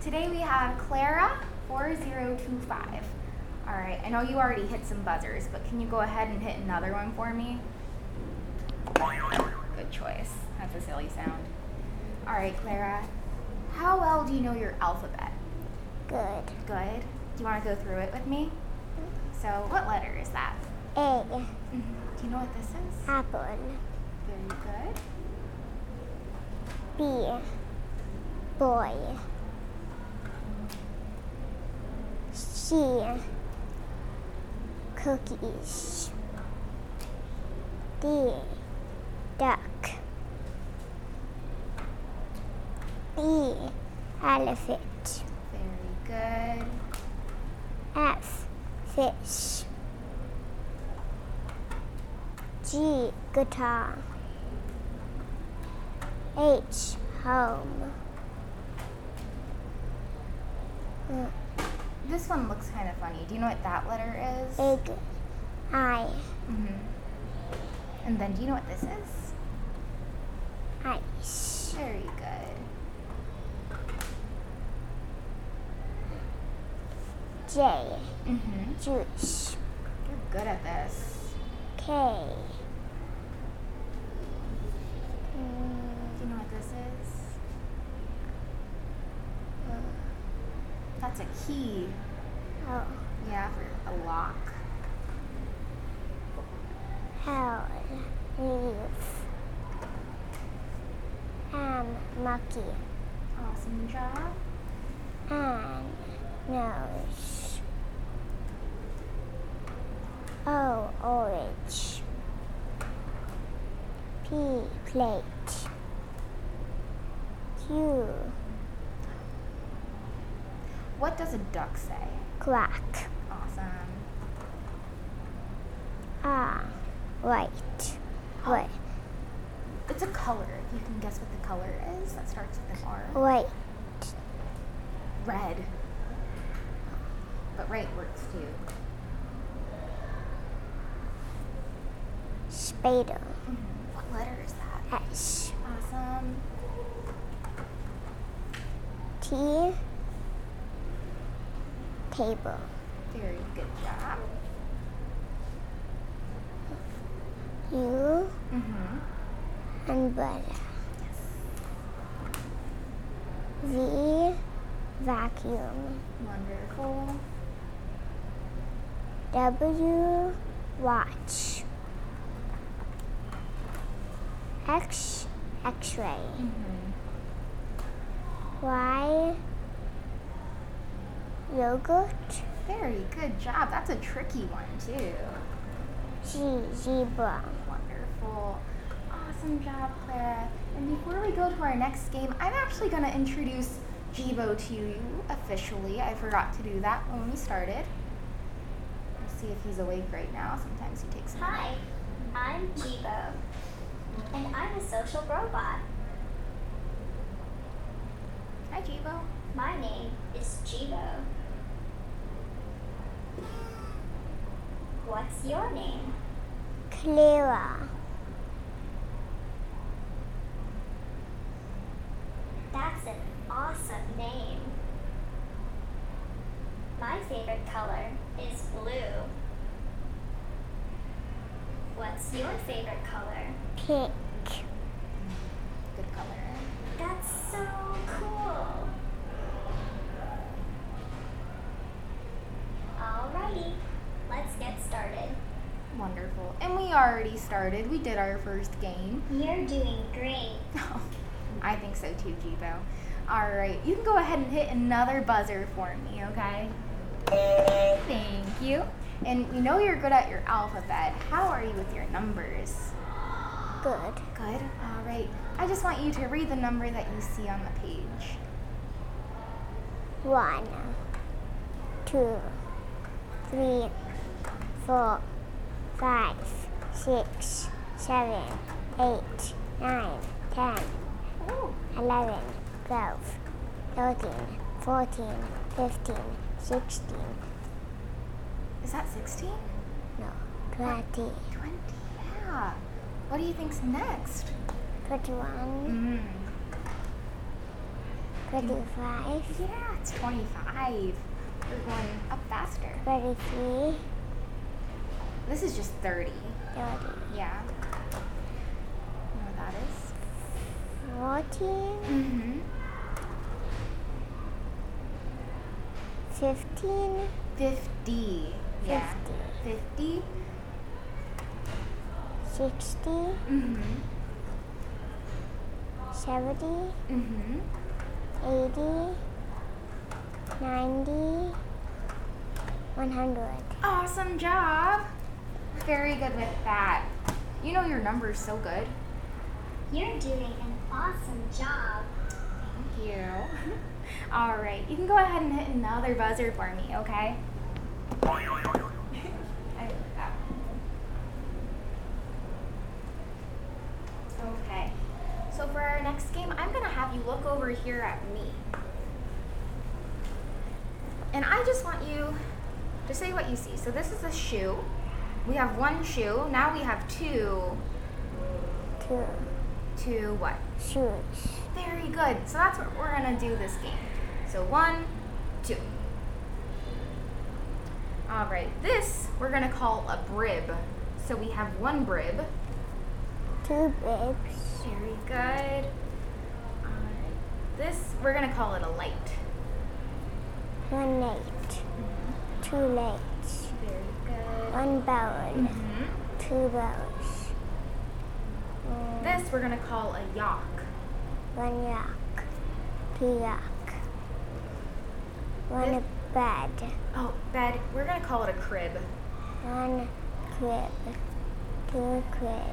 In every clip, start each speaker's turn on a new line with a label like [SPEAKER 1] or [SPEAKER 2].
[SPEAKER 1] today we have Clara 4025. All right, I know you already hit some buzzers, but can you go ahead and hit another one for me? Good choice. That's a silly sound. All right, Clara, how well do you know your alphabet?
[SPEAKER 2] Good.
[SPEAKER 1] Good. Do you want to go through it with me? So, what letter is that?
[SPEAKER 2] A.
[SPEAKER 1] Do you know what this is?
[SPEAKER 2] Apple.
[SPEAKER 1] Very good.
[SPEAKER 2] B. Boy. C. Cookies. D. Duck. E. Elephant.
[SPEAKER 1] Very good.
[SPEAKER 2] F. Fish. G. Guitar. H. Home.
[SPEAKER 1] This one looks kind of funny. Do you know what that letter is?
[SPEAKER 2] Egg. I.
[SPEAKER 1] And then do you know what this is?
[SPEAKER 2] Ice.
[SPEAKER 1] Very good.
[SPEAKER 2] J.
[SPEAKER 1] Mm-hmm.
[SPEAKER 2] Juice.
[SPEAKER 1] You're good at this.
[SPEAKER 2] K.
[SPEAKER 1] Do you know what this is? That's a key.
[SPEAKER 2] Oh.
[SPEAKER 1] Yeah, for a lock.
[SPEAKER 2] L. Leaf. M. Monkey.
[SPEAKER 1] Awesome job.
[SPEAKER 2] N. Nose. O. Orange. P. Plate. Q.
[SPEAKER 1] What does a duck say?
[SPEAKER 2] Quack.
[SPEAKER 1] Awesome.
[SPEAKER 2] R. White. White.
[SPEAKER 1] It's a color. If you can guess what the color is, that starts with an R.
[SPEAKER 2] White.
[SPEAKER 1] Red. But right works too.
[SPEAKER 2] Spider.
[SPEAKER 1] What letter is that?
[SPEAKER 2] S.
[SPEAKER 1] Awesome.
[SPEAKER 2] T. Table.
[SPEAKER 1] Very good job.
[SPEAKER 2] U. Umbrella. V. Vacuum.
[SPEAKER 1] Wonderful.
[SPEAKER 2] W. Watch. X. X-ray. Y. Yogurt.
[SPEAKER 1] Very good job. That's a tricky one too.
[SPEAKER 2] G. Zebra.
[SPEAKER 1] Wonderful. Awesome job, Clara. And before we go to our next game, I'm actually going to introduce Jibo to you officially. I forgot to do that when we started. Let's see if he's awake right now. Sometimes he takes a minute.
[SPEAKER 3] Hi, I'm Jibo, and I'm a social robot.
[SPEAKER 1] Hi, Jibo.
[SPEAKER 3] My name is Jibo. What's your name?
[SPEAKER 2] Clara.
[SPEAKER 3] That's an awesome name. My favorite color is blue. What's your favorite color?
[SPEAKER 2] Pink.
[SPEAKER 1] Good color.
[SPEAKER 3] That's so cool. Alrighty, let's get started.
[SPEAKER 1] Wonderful. And we already started. We did our first game.
[SPEAKER 3] You're doing great.
[SPEAKER 1] I think so too, Jibo. All right, you can go ahead and hit another buzzer for me, okay? Thank you. And we know you're good at your alphabet. How are you with your numbers?
[SPEAKER 2] Good.
[SPEAKER 1] Good. All right. I just want you to read the number that you see on the page.
[SPEAKER 2] 1, 2, 3, 4, 5, 6, 7, 8, 9, 10, 11, 12, 13, 14, 15, 16.
[SPEAKER 1] Is that 16?
[SPEAKER 2] No, 20,
[SPEAKER 1] 20. Yeah. What do you think's next?
[SPEAKER 2] 21, 25,
[SPEAKER 1] Yeah, it's 25. We're going up faster.
[SPEAKER 2] 33,
[SPEAKER 1] This is just 30.
[SPEAKER 2] 30,
[SPEAKER 1] Yeah. You know what that is?
[SPEAKER 2] 40,
[SPEAKER 1] Mm-hmm.
[SPEAKER 2] 15,
[SPEAKER 1] 50. Yeah. 50.
[SPEAKER 2] 60,
[SPEAKER 1] Mm-hmm.
[SPEAKER 2] 70,
[SPEAKER 1] Mm-hmm.
[SPEAKER 2] 80, 90, 100.
[SPEAKER 1] Awesome job. Very good with that. You know your numbers so good.
[SPEAKER 3] You're doing an awesome job.
[SPEAKER 1] Thank you. All right, you can go ahead and hit another buzzer for me, okay? I like that. Okay. So for our next game, I'm gonna have you look over here at me. And I just want you to say what you see. So this is a shoe. We have one shoe. Now we have two.
[SPEAKER 2] 2
[SPEAKER 1] Two what?
[SPEAKER 2] shoes.
[SPEAKER 1] Very good. So that's what we're gonna do this game. So 1, 2. All right. This we're gonna call a brib. So we have one brib.
[SPEAKER 2] 2 bibs.
[SPEAKER 1] Very good. All right. This we're gonna call it a light.
[SPEAKER 2] 1 light. 2 lights.
[SPEAKER 1] Very good.
[SPEAKER 2] 1 bowl.
[SPEAKER 1] Mhm.
[SPEAKER 2] 2 bowls.
[SPEAKER 1] This we're gonna call a yak.
[SPEAKER 2] 1 yak. 2 yak. 1
[SPEAKER 1] This-
[SPEAKER 2] bed.
[SPEAKER 1] Oh, bed. We're gonna call it a crib.
[SPEAKER 2] 1 crib. 2 crib.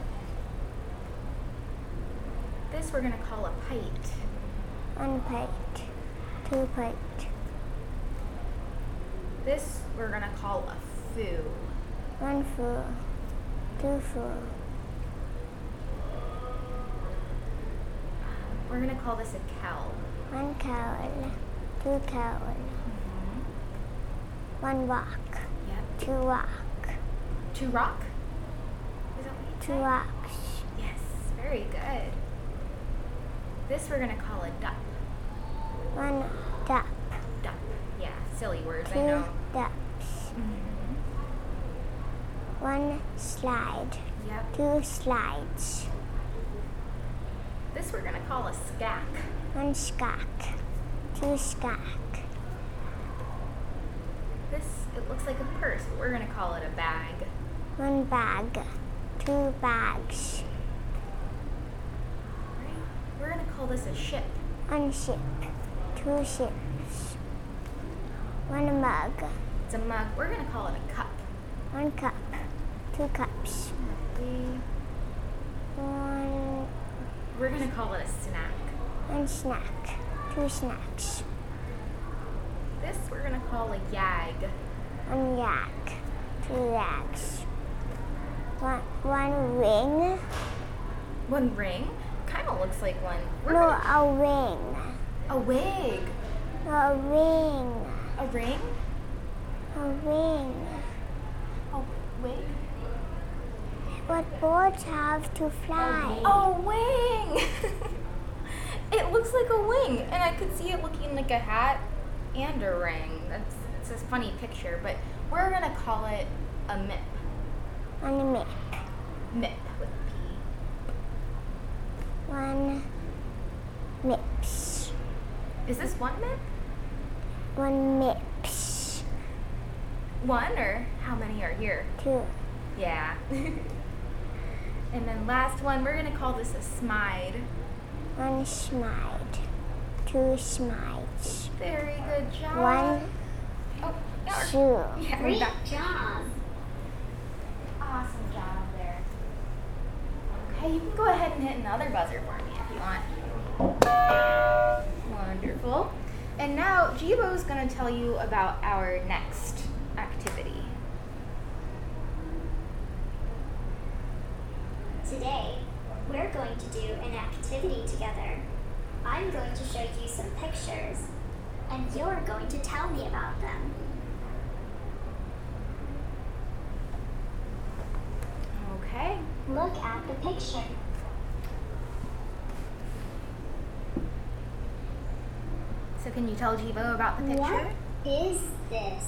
[SPEAKER 1] This we're gonna call a pint.
[SPEAKER 2] 1 plate. 2 plate.
[SPEAKER 1] This we're gonna call a foo.
[SPEAKER 2] 1 fool. 2 fool.
[SPEAKER 1] We're gonna call this a cowl.
[SPEAKER 2] 1 cowl. 2 cowl. 1 rock.
[SPEAKER 1] Yep.
[SPEAKER 2] 2 rock.
[SPEAKER 1] 2 rock. Is that what you
[SPEAKER 2] 2
[SPEAKER 1] said?
[SPEAKER 2] rocks.
[SPEAKER 1] Yes, very good. This we're gonna call a dup.
[SPEAKER 2] 1 duck.
[SPEAKER 1] Dup. Yeah, silly words, I
[SPEAKER 2] 2
[SPEAKER 1] know.
[SPEAKER 2] ducks.
[SPEAKER 1] Mhm.
[SPEAKER 2] 1 slide.
[SPEAKER 1] Yep.
[SPEAKER 2] 2 slides.
[SPEAKER 1] This we're gonna call a skack.
[SPEAKER 2] 1 skack. 2 skack.
[SPEAKER 1] This, it looks like a purse, but we're gonna call it a bag.
[SPEAKER 2] 1 bag. 2 bags.
[SPEAKER 1] Right? We're gonna call this a ship.
[SPEAKER 2] 1 ship. 2 ships. 1 mug.
[SPEAKER 1] It's a mug. We're gonna call it a cup.
[SPEAKER 2] 1 cup. 2 cups.
[SPEAKER 1] We-
[SPEAKER 2] 1
[SPEAKER 1] We're gonna call it a snack.
[SPEAKER 2] snack. 2 snacks.
[SPEAKER 1] This we're gonna call a yag.
[SPEAKER 2] 1 yak. 2 yaks. 1 ring.
[SPEAKER 1] One ring. Kind of looks like one. We're
[SPEAKER 2] No,
[SPEAKER 1] gonna-
[SPEAKER 2] a ring.
[SPEAKER 1] a wig.
[SPEAKER 2] No, a ring.
[SPEAKER 1] A ring.
[SPEAKER 2] A ring.
[SPEAKER 1] A wig.
[SPEAKER 2] What birds have to fly?
[SPEAKER 1] A wing. It looks like a wing, and I could see it looking like a hat and a ring. It's a funny picture, but we're gonna call it a mip.
[SPEAKER 2] 1 mip.
[SPEAKER 1] Mip with a P.
[SPEAKER 2] 1 mips.
[SPEAKER 1] Is this one mip?
[SPEAKER 2] 1 mips.
[SPEAKER 1] One, or how many are here?
[SPEAKER 2] 2.
[SPEAKER 1] Yeah. And then last one, we're gonna call this a smide.
[SPEAKER 2] 1 smide. 2 smides.
[SPEAKER 1] Very good job.
[SPEAKER 2] 1
[SPEAKER 1] Oh, yeah,
[SPEAKER 2] shoe.
[SPEAKER 1] yeah, we're
[SPEAKER 3] Great
[SPEAKER 1] done.
[SPEAKER 3] job.
[SPEAKER 1] Awesome job there. Okay, you can go ahead and hit another buzzer for me if you want. Wonderful. And now Jibo's going to tell you about our next activity.
[SPEAKER 3] Today, we're going to do an activity together. I'm going to show you some pictures, and you're going to tell me about them.
[SPEAKER 1] Okay.
[SPEAKER 3] Look at the picture.
[SPEAKER 1] So can you tell Jibo about the picture?
[SPEAKER 3] What is this?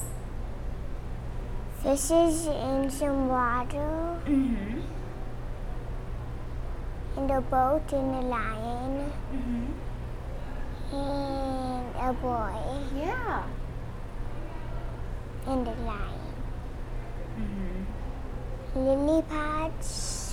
[SPEAKER 2] Fishes in some water,
[SPEAKER 1] Mm-hmm.
[SPEAKER 2] and a boat and a lion,
[SPEAKER 1] Mm-hmm.
[SPEAKER 2] and a boy
[SPEAKER 1] Yeah.
[SPEAKER 2] and a lion.
[SPEAKER 1] Mm-hmm.
[SPEAKER 2] Lily pads.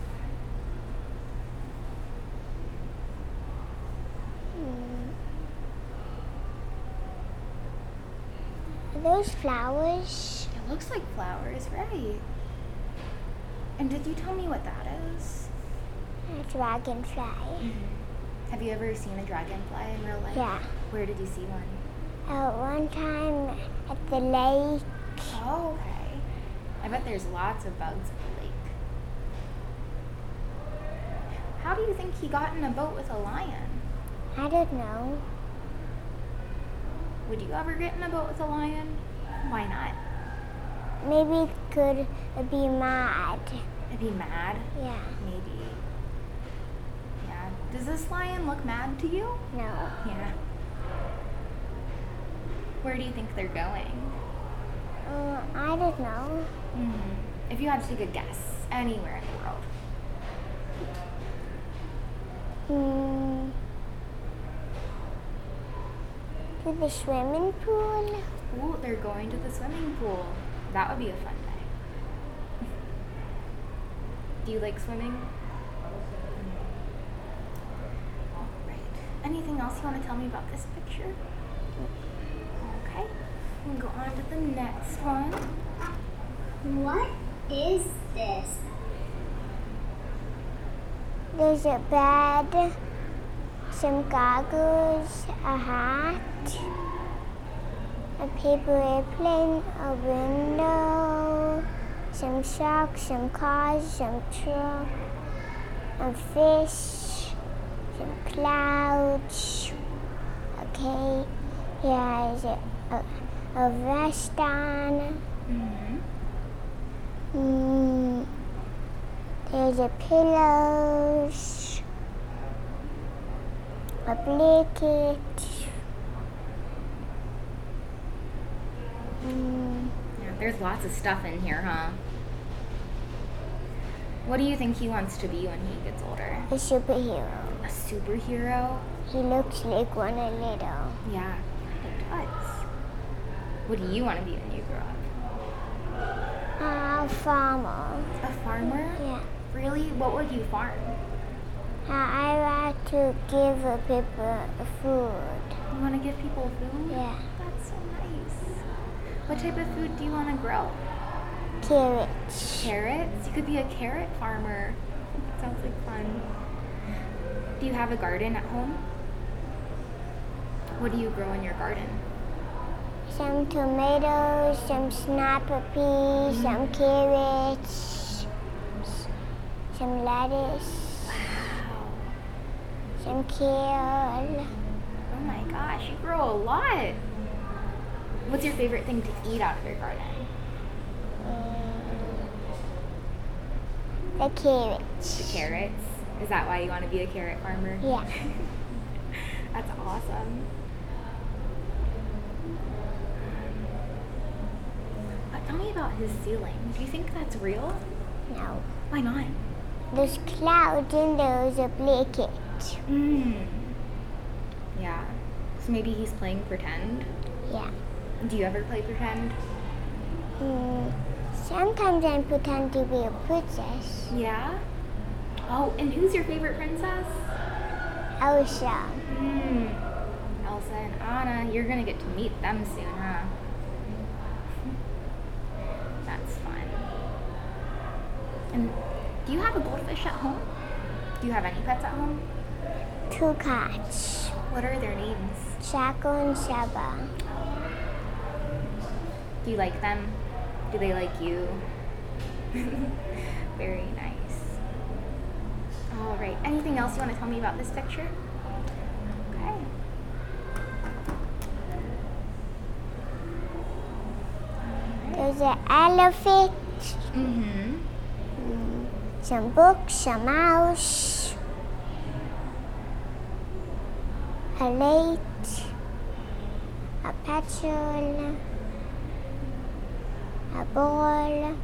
[SPEAKER 2] Are those flowers?
[SPEAKER 1] It looks like flowers, right? And did you tell me what that is?
[SPEAKER 2] A dragonfly.
[SPEAKER 1] Have you ever seen a dragonfly in real life?
[SPEAKER 2] Yeah.
[SPEAKER 1] Where did you see one?
[SPEAKER 2] One time at the lake.
[SPEAKER 1] Oh, okay. I bet there's lots of bugs at the lake. How do you think he got in a boat with a lion?
[SPEAKER 2] I don't know.
[SPEAKER 1] Would you ever get in a boat with a lion? Why not?
[SPEAKER 2] Maybe it could be mad.
[SPEAKER 1] I'd be mad.
[SPEAKER 2] Yeah.
[SPEAKER 1] Maybe. Yeah. Does this lion look mad to you?
[SPEAKER 2] No.
[SPEAKER 1] Yeah. Where do you think they're going?
[SPEAKER 2] I don't know.
[SPEAKER 1] If you had to take a guess, anywhere in the world.
[SPEAKER 2] To the swimming pool.
[SPEAKER 1] Ooh, they're going to the swimming pool. That would be a fun day. Do you like swimming? All right. Anything else you want to tell me about this picture? Okay. We'll go on to the next one.
[SPEAKER 3] What is this?
[SPEAKER 2] There's a bed, some goggles, a hat, a paper airplane, a window, some socks, some cars, some truck, a fish, some clouds. Okay, he has a vest on. There's a pillows, a blanket.
[SPEAKER 1] Yeah, there's lots of stuff in here, huh? What do you think he wants to be when he gets older?
[SPEAKER 2] A superhero.
[SPEAKER 1] A superhero?
[SPEAKER 2] He looks like one a little.
[SPEAKER 1] Yeah, it does. What do you want to be when you grow up?
[SPEAKER 2] A farmer.
[SPEAKER 1] A farmer?
[SPEAKER 2] Yeah.
[SPEAKER 1] Really? What would you farm?
[SPEAKER 2] I like to give people food.
[SPEAKER 1] You want to give people food?
[SPEAKER 2] Yeah.
[SPEAKER 1] That's so nice. What type of food do you want to grow?
[SPEAKER 2] Carrots.
[SPEAKER 1] Carrots? You could be a carrot farmer. Sounds like fun. Do you have a garden at home? What do you grow in your garden?
[SPEAKER 2] Some tomatoes, some snapper peas, some carrots, some lettuce,
[SPEAKER 1] Wow.
[SPEAKER 2] some kale.
[SPEAKER 1] Oh my gosh, you grow a lot. What's your favorite thing to eat out of your garden?
[SPEAKER 2] The carrots.
[SPEAKER 1] The carrots? Is that why you want to be a carrot farmer?
[SPEAKER 2] Yeah.
[SPEAKER 1] That's awesome. Tell me about his ceiling. Do you think that's real?
[SPEAKER 2] No.
[SPEAKER 1] Why not?
[SPEAKER 2] There's clouds and there's a blanket.
[SPEAKER 1] Yeah. So maybe he's playing pretend?
[SPEAKER 2] Yeah.
[SPEAKER 1] Do you ever play pretend?
[SPEAKER 2] Sometimes I pretend to be a princess.
[SPEAKER 1] Yeah? Oh, and who's your favorite princess?
[SPEAKER 2] Elsa.
[SPEAKER 1] Elsa and Anna. You're gonna get to meet them soon, huh? That's fun. And do you have a goldfish at home? Do you have any pets at home?
[SPEAKER 2] 2 cats.
[SPEAKER 1] What are their names?
[SPEAKER 2] Chaco and Saba.
[SPEAKER 1] Do you like them? Do they like you? Very nice. All right. Anything else you want to tell me about this picture? Okay.
[SPEAKER 2] There's an elephant, some books, a mouse, a light, a pencil, a ball.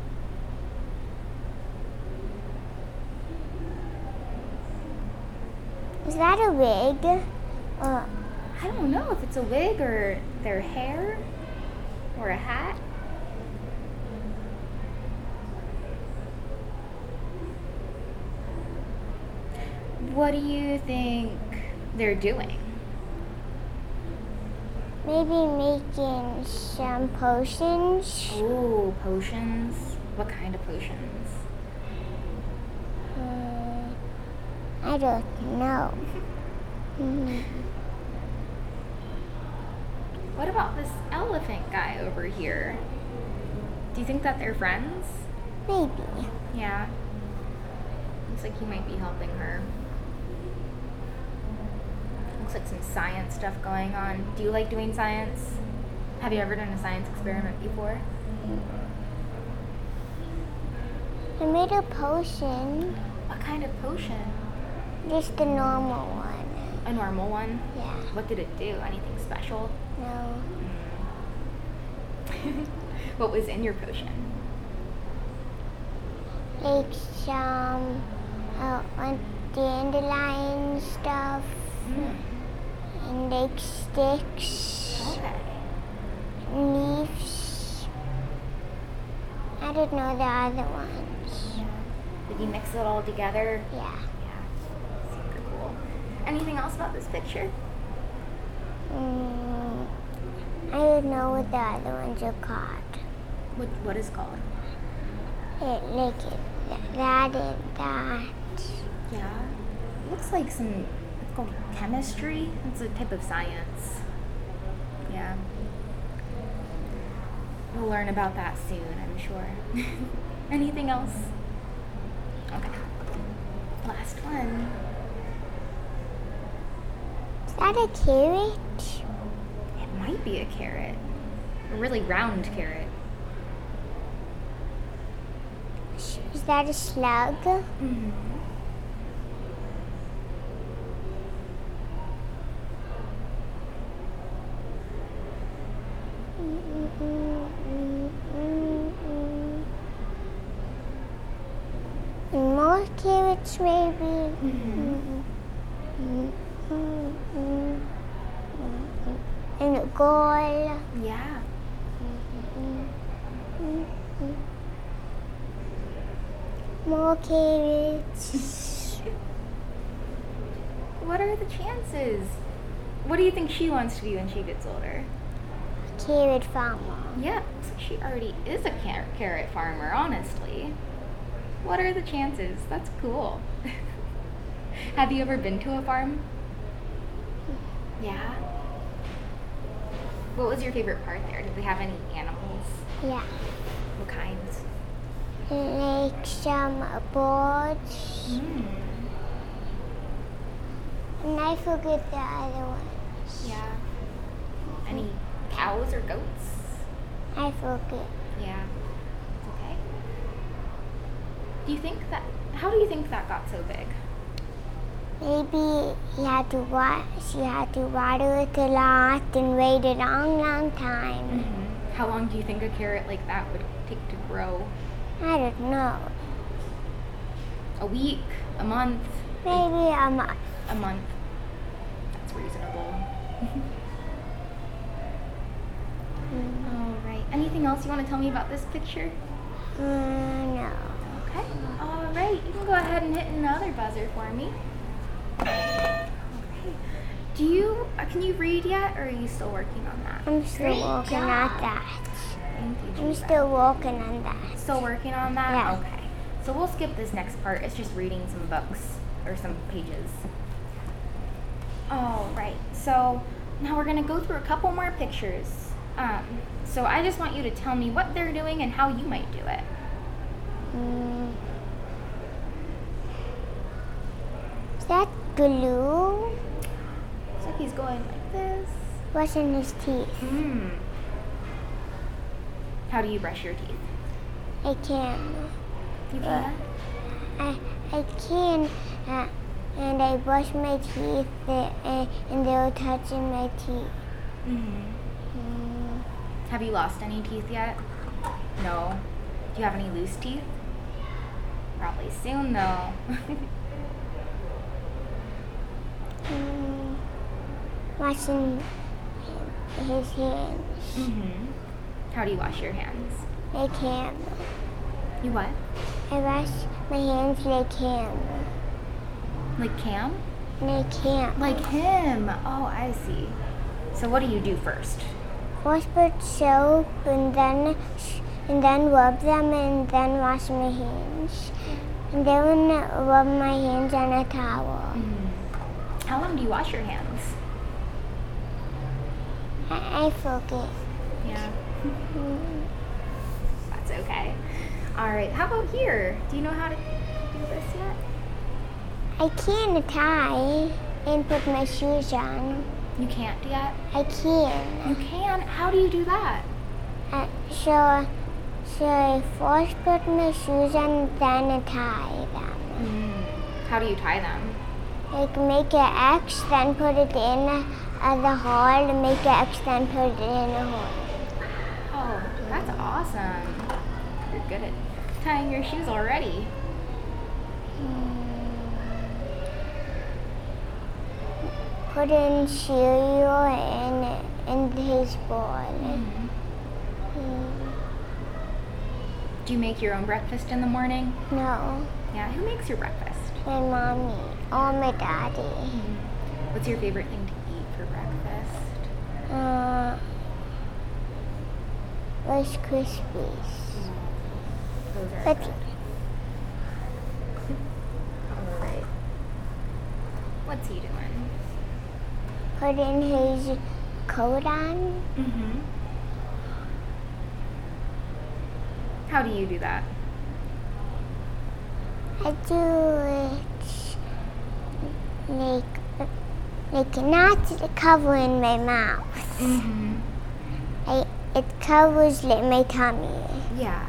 [SPEAKER 2] Is that a wig?
[SPEAKER 1] I don't know if it's a wig or their hair or a hat. What do you think they're doing?
[SPEAKER 2] Maybe making some potions.
[SPEAKER 1] Oh, potions. What kind of potions?
[SPEAKER 2] I don't know.
[SPEAKER 1] What about this elephant guy over here? Do you think that they're friends?
[SPEAKER 2] Maybe.
[SPEAKER 1] Yeah. Looks like he might be helping her. Looks like some science stuff going on. Do you like doing science? Have you ever done a science experiment before?
[SPEAKER 2] I made a potion.
[SPEAKER 1] What kind of potion?
[SPEAKER 2] Just the normal one.
[SPEAKER 1] A normal one?
[SPEAKER 2] Yeah.
[SPEAKER 1] What did it do? Anything special?
[SPEAKER 2] No.
[SPEAKER 1] What was in your potion?
[SPEAKER 2] Like some dandelion stuff. And like sticks.
[SPEAKER 1] Okay.
[SPEAKER 2] Leaves. I don't know the other ones.
[SPEAKER 1] Did you mix it all together?
[SPEAKER 2] Yeah.
[SPEAKER 1] Yeah. Super cool. Anything else about this picture?
[SPEAKER 2] I don't know what the other ones are called.
[SPEAKER 1] What is called?
[SPEAKER 2] That and that.
[SPEAKER 1] Yeah. Looks like it's called chemistry. It's a type of science. Yeah. We'll learn about that soon, I'm sure. Anything else? Okay. Last one.
[SPEAKER 2] Is that a carrot?
[SPEAKER 1] It might be a carrot. A really round carrot.
[SPEAKER 2] Is that a slug?
[SPEAKER 1] Mm-hmm.
[SPEAKER 2] More carrots, maybe. And a goal.
[SPEAKER 1] Yeah.
[SPEAKER 2] More carrots.
[SPEAKER 1] What are the chances? What do you think she wants to be when she gets older?
[SPEAKER 2] Carrot farmer.
[SPEAKER 1] Yeah, looks like she already is a carrot farmer, honestly. What are the chances? That's cool. Have you ever been to a farm? Yeah. What was your favorite part there? Did they have any animals?
[SPEAKER 2] Yeah.
[SPEAKER 1] What kinds?
[SPEAKER 2] Like some birds. And I forget the other ones.
[SPEAKER 1] Yeah. Any cows or goats?
[SPEAKER 2] I forget.
[SPEAKER 1] Yeah. Okay. How do you think that got so big?
[SPEAKER 2] Maybe she had to water it a lot and wait a long time.
[SPEAKER 1] How long do you think a carrot like that would take to grow?
[SPEAKER 2] I don't know.
[SPEAKER 1] A week? A month?
[SPEAKER 2] Maybe a month.
[SPEAKER 1] A month. That's reasonable. All right. Anything else you want to tell me about this picture?
[SPEAKER 2] No.
[SPEAKER 1] Okay. All right. You can go ahead and hit another buzzer for me. Okay. Can you read yet, or are you still working on that?
[SPEAKER 2] I'm still working on that.
[SPEAKER 1] Thank you,
[SPEAKER 2] I'm
[SPEAKER 1] Jiva.
[SPEAKER 2] still working on that.
[SPEAKER 1] Still working on that?
[SPEAKER 2] Yeah.
[SPEAKER 1] Okay. So we'll skip this next part. It's just reading some books or some pages. All right. So now we're going to go through a couple more pictures. So I just want you to tell me what they're doing and how you might do it.
[SPEAKER 2] Is that glue?
[SPEAKER 1] Looks like he's going like this.
[SPEAKER 2] What's in his teeth?
[SPEAKER 1] How do you brush your teeth?
[SPEAKER 2] I can.
[SPEAKER 1] You can?
[SPEAKER 2] I can, and I brush my teeth, and they're touching my teeth. Mm,
[SPEAKER 1] Have you lost any teeth yet? No. Do you have any loose teeth? Probably soon, though.
[SPEAKER 2] mm, washing his hands.
[SPEAKER 1] How do you wash your hands?
[SPEAKER 2] Like him.
[SPEAKER 1] You what?
[SPEAKER 2] I wash my hands like him.
[SPEAKER 1] Like Cam?
[SPEAKER 2] Like him.
[SPEAKER 1] Like him. Oh, I see. So what do you do first?
[SPEAKER 2] First put soap and then rub them and then wash my hands. And then rub my hands on a towel.
[SPEAKER 1] How long do you wash your hands?
[SPEAKER 2] I forget.
[SPEAKER 1] Yeah.
[SPEAKER 2] Mm,
[SPEAKER 1] That's okay. All right. How about here? Do you know how to do this yet?
[SPEAKER 2] I can't tie and put my shoes on.
[SPEAKER 1] You can't yet?
[SPEAKER 2] I can.
[SPEAKER 1] You can? How do you do that?
[SPEAKER 2] So I first put my shoes on, then I tie them.
[SPEAKER 1] How do you tie them?
[SPEAKER 2] Like make an X, then put it in the hole, and make an X, then put it in the hole.
[SPEAKER 1] Oh, that's awesome. You're good at tying your shoes already.
[SPEAKER 2] Put in cereal in his bowl.
[SPEAKER 1] Do you make your own breakfast in the morning?
[SPEAKER 2] No,
[SPEAKER 1] Yeah, who makes your breakfast?
[SPEAKER 2] my mommy or my daddy.
[SPEAKER 1] What's your favorite thing to eat for breakfast?
[SPEAKER 2] Rice Krispies.
[SPEAKER 1] Those are
[SPEAKER 2] But
[SPEAKER 1] good. All right. What's he doing?
[SPEAKER 2] put in his coat on.
[SPEAKER 1] How do you do that?
[SPEAKER 2] I do it like not covering my mouth. It covers like my tummy.
[SPEAKER 1] Yeah.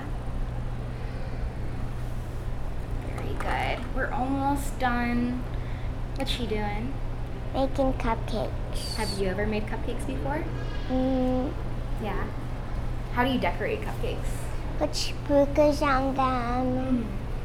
[SPEAKER 1] Very good. We're almost done. What's she doing?
[SPEAKER 2] Making cupcakes.
[SPEAKER 1] Have you ever made cupcakes before?
[SPEAKER 2] Mm,
[SPEAKER 1] Yeah. How do you decorate cupcakes?
[SPEAKER 2] put sprinkles on them.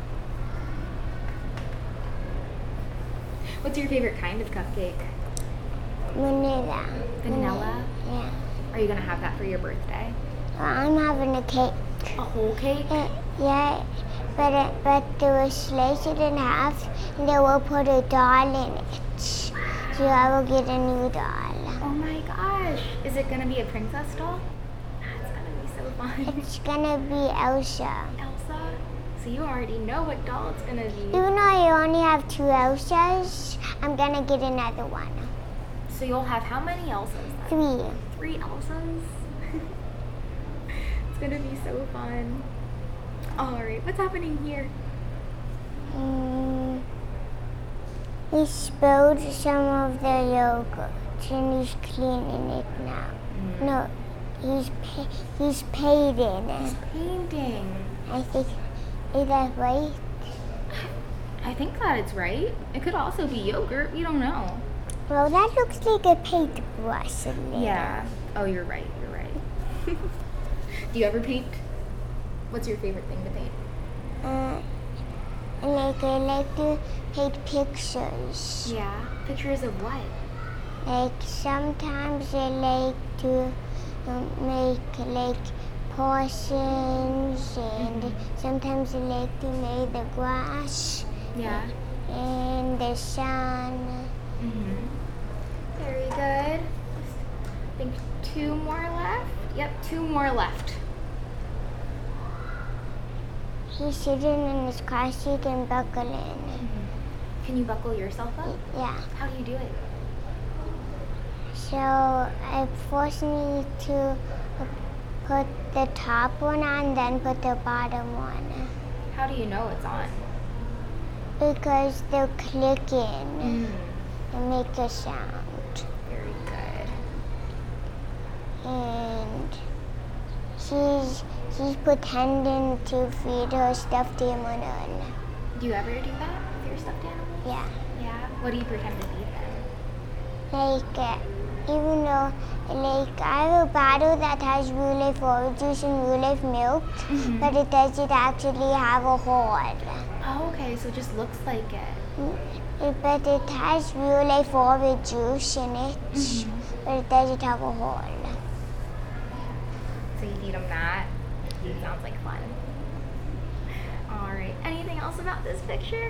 [SPEAKER 1] What's your favorite kind of cupcake?
[SPEAKER 2] Vanilla.
[SPEAKER 1] Vanilla?
[SPEAKER 2] Yeah.
[SPEAKER 1] Are you gonna have that for your birthday?
[SPEAKER 2] Well, I'm having a cake.
[SPEAKER 1] A whole cake?
[SPEAKER 2] Yeah, but they will slice it in half and they will put a doll in it. So I will get a new doll.
[SPEAKER 1] Oh my gosh. Is it gonna be a princess doll? That's gonna be so fun.
[SPEAKER 2] It's gonna be Elsa.
[SPEAKER 1] Elsa? So you already know what doll it's gonna be.
[SPEAKER 2] Even though I only have 2 Elsas, I'm gonna get another one.
[SPEAKER 1] So you'll have how many Elsas then?
[SPEAKER 2] 3.
[SPEAKER 1] 3 Elsas? It's gonna be so fun. Alright, what's happening here?
[SPEAKER 2] He spilled some of the yogurt and he's cleaning it now. No, he's painting.
[SPEAKER 1] He's painting.
[SPEAKER 2] I think, is that right?
[SPEAKER 1] I think that it's right. It could also be yogurt. We don't know.
[SPEAKER 2] Well, that looks like a paintbrush in there.
[SPEAKER 1] Yeah. Oh, you're right. You're right. Do you ever paint? What's your favorite thing to paint?
[SPEAKER 2] I like to paint pictures.
[SPEAKER 1] Yeah. Pictures of what?
[SPEAKER 2] Like sometimes I like to make like portions, and sometimes I like to make the grass
[SPEAKER 1] Yeah.
[SPEAKER 2] and the sun.
[SPEAKER 1] Very good. I think 2 more left. Yep, 2 more left.
[SPEAKER 2] He's sitting in his car seat and buckling.
[SPEAKER 1] Can you buckle yourself up?
[SPEAKER 2] Yeah.
[SPEAKER 1] How do you do it?
[SPEAKER 2] So I first need to put the top one on, then put the bottom one.
[SPEAKER 1] How do you know it's on?
[SPEAKER 2] Because they're clicking and make a sound.
[SPEAKER 1] Very good.
[SPEAKER 2] And she's pretending to feed her stuffed animal.
[SPEAKER 1] Do you ever do that with your stuffed animals?
[SPEAKER 2] Yeah.
[SPEAKER 1] Yeah. What do you pretend to feed them?
[SPEAKER 2] Like even though, like, I have a bottle that has real life orange juice and real life milk, but it doesn't actually have a hole.
[SPEAKER 1] Oh, okay, so it just looks like it.
[SPEAKER 2] But it has real life orange juice in it, but it doesn't have a hole.
[SPEAKER 1] So you feed them that? Sounds like fun. All right. Anything else about this picture?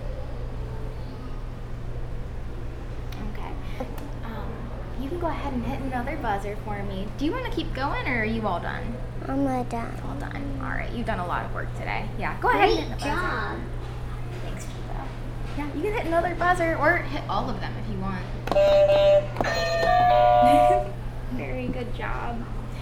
[SPEAKER 1] Okay. You can go ahead and hit another buzzer for me. Do you want to keep going, or are you all done?
[SPEAKER 2] I'm all done.
[SPEAKER 1] All done. All right. You've done a lot of work today. Yeah. Go ahead and hit the
[SPEAKER 3] Great
[SPEAKER 1] buzzer.
[SPEAKER 3] job.
[SPEAKER 1] Thanks, Chico. Yeah, you can hit another buzzer or hit all of them if you want. Very good job.